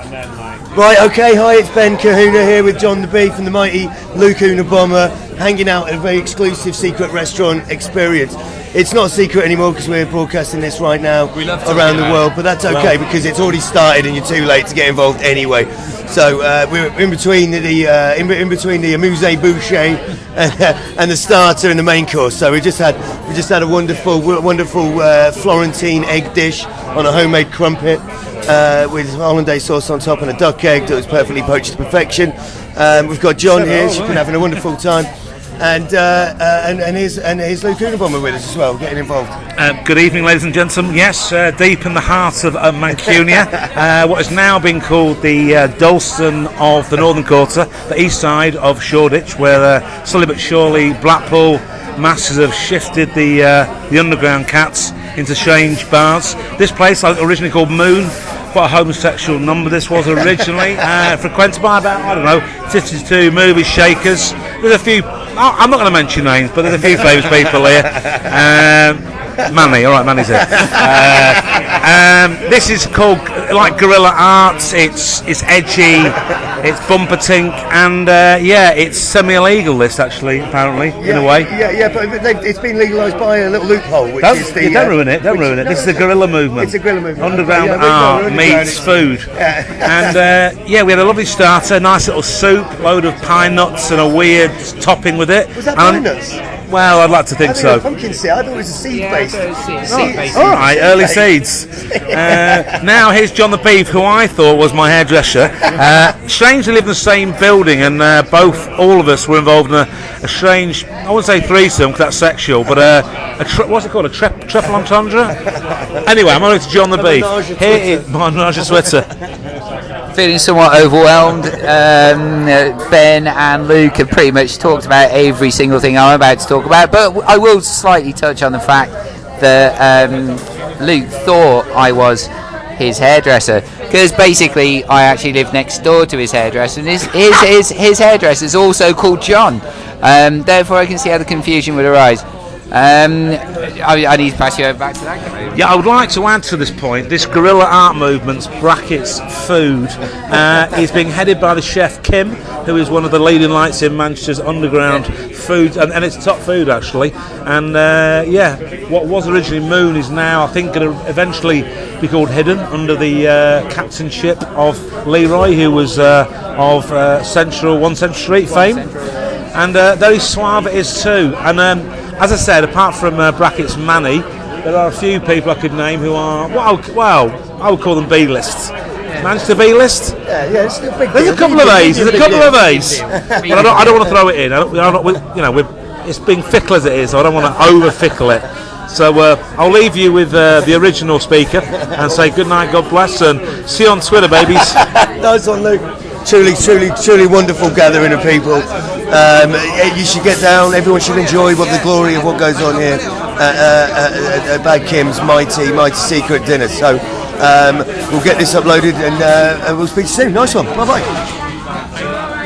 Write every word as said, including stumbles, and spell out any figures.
and then like. Right, okay, hi, it's Ben Kahuna here with John the Beef and the mighty Luke Unabomber, hanging out at a very exclusive secret restaurant experience. It's not a secret anymore because we're broadcasting this right now around the world, but that's okay because it's already started and you're too late to get involved anyway. So uh, we're in between the uh, in, in between the Amuse Boucher and, uh, and the starter and the main course. So we just had we just had a wonderful wonderful uh, Florentine egg dish on a homemade crumpet uh, with hollandaise sauce on top and a duck egg that was perfectly poached to perfection. Um, we've got John here. She's been having a wonderful time. And, uh, uh, and and here's and here's Luke Unabomber with us as well, getting involved. Uh, good evening, ladies and gentlemen. Yes, uh, deep in the heart of uh, Mancunia, uh, what has now been called the uh, Dalston of the Northern Quarter, the east side of Shoreditch, where uh, slowly but surely Blackpool masses have shifted the uh, the underground cats into strange bars. This place, like, originally called Moon. What a homosexual number this was originally, uh, frequented by about, I don't know, fifty-two movie shakers. There's a few, I'm not going to mention names, but there's a few famous people here. Um, Manny, alright, Manny's here. Uh, um, this is called, like, guerrilla arts. It's it's edgy, it's bumper tink, and uh, yeah, it's semi-illegal, this actually, apparently, yeah, in a way. Yeah, yeah, but it's been legalised by a little loophole, which don't, is the... Don't uh, ruin it, don't which, ruin it. No, this is the guerrilla movement. It's a guerrilla movement. Underground yeah, art no, meets food. Yeah. And uh, yeah, we had a lovely starter, nice little soup, load of pine nuts and a weird topping with it. Was that and, pine nuts? Well, I'd like to think, I think so. it was pumpkin seed. I thought it was a seed-based. Yeah, seed All right, early seeds. Uh, now here's John the Beef, who I thought was my hairdresser. Uh, strangely live in the same building, and uh, both, all of us, were involved in a, a strange, I wouldn't say threesome because that's sexual, but uh, a tri- what's it called, a tri- triple entendre? Anyway, I'm on to John the Beef. Here is my menage a Twitter. Feeling somewhat overwhelmed. Um, Ben and Luke have pretty much talked about every single thing I'm about to talk about, but I will slightly touch on the fact that um, Luke thought I was his hairdresser, because basically I actually live next door to his hairdresser, and his his his, his hairdresser is also called John. Um, therefore, I can see how the confusion would arise. Um, I, I need to pass you over back to that guy. Yeah, I would like to add to this point, this guerrilla art movement's brackets food uh, is being headed by the chef Kim, who is one of the leading lights in Manchester's underground food, and, and it's top food actually. And uh, yeah, what was originally Moon is now, I think, going to eventually be called Hidden, under the uh, captainship of Leroy, who was uh, of uh, Central One Central Street fame, and uh, very suave it is too. And um, as I said, apart from uh, brackets Manny, there are a few people I could name who are, well, well I would call them B-list. Manchester B-list? Yeah, yeah, it's a big There's deal. a couple of A's, there's a couple of A's. But I don't, I don't want to throw it in. I don't, I don't, we, you know, we're, it's being fickle as it is, so I don't want to over-fickle it. So uh, I'll leave you with uh, the original speaker and say good night, God bless, and see you on Twitter, babies. Nice one, Luke. Truly, truly, truly wonderful gathering of people. Um, you should get down. Everyone should enjoy what the glory of what goes on here at, uh, at, at Bad Kim's mighty, mighty secret dinner. So um, we'll get this uploaded and uh, we'll speak soon. Nice one. Bye bye.